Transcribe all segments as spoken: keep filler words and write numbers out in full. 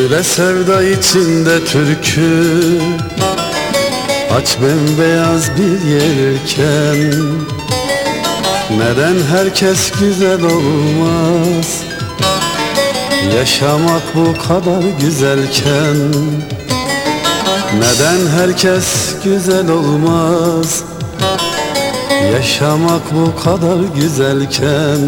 Söyle sevda içinde türkü, aç bembeyaz bir yelken. Neden herkes güzel olmaz, yaşamak bu kadar güzelken. Neden herkes güzel olmaz, yaşamak bu kadar güzelken.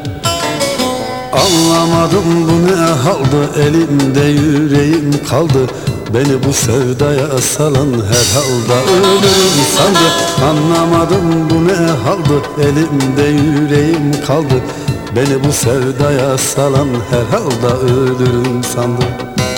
Anlamadım bu ne haldı, elimde yüreğim kaldı. Beni bu sevdaya salan herhalde ölürüm sandı. Anlamadım bu ne haldı, elimde yüreğim kaldı. Beni bu sevdaya salan herhalde ölürüm sandı.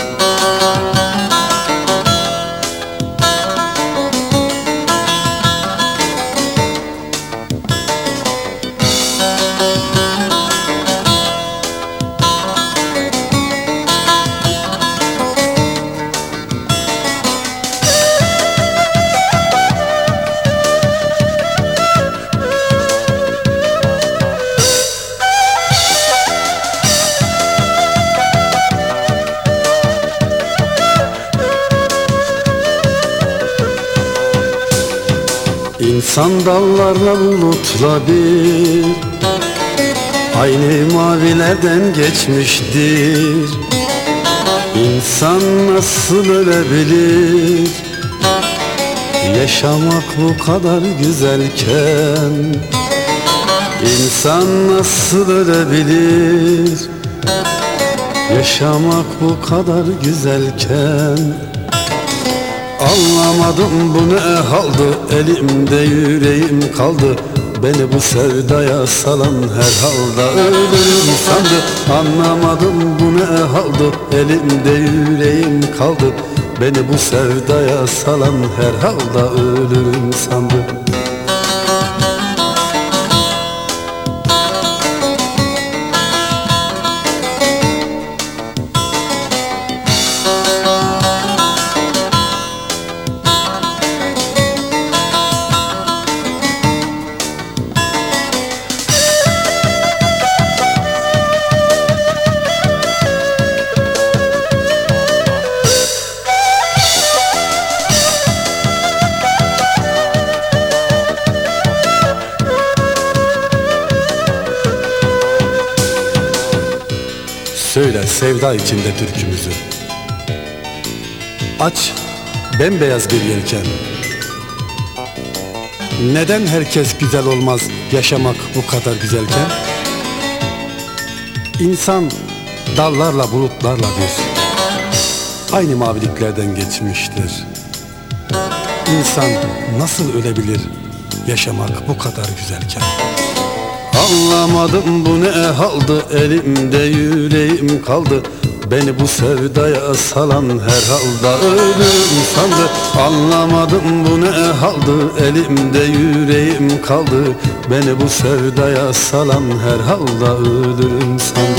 İnsan dallarla bulutla bir, aynı mavilerden geçmiştir. İnsan nasıl ölebilir, yaşamak bu kadar güzelken. İnsan nasıl ölebilir, yaşamak bu kadar güzelken. Anlamadım bu ne haldı, elimde yüreğim kaldı. Beni bu sevdaya salan herhalde ölürüm sandı. Anlamadım bu ne haldı, elimde yüreğim kaldı. Beni bu sevdaya salan herhalde ölürüm sandı. Söyle sevda içinde türkümüzü, aç bembeyaz bir yelken. Neden herkes güzel olmaz, yaşamak bu kadar güzelken. İnsan dallarla bulutlarla bir, aynı maviliklerden geçmiştir. İnsan nasıl ölebilir, yaşamak bu kadar güzelken. Anlamadım bu ne haldı, elimde yüreğim kaldı. Beni bu sevdaya salan herhalde ölürüm sandı. Anlamadım bu ne haldı, elimde yüreğim kaldı. Beni bu sevdaya salan herhalde ölürüm sandı.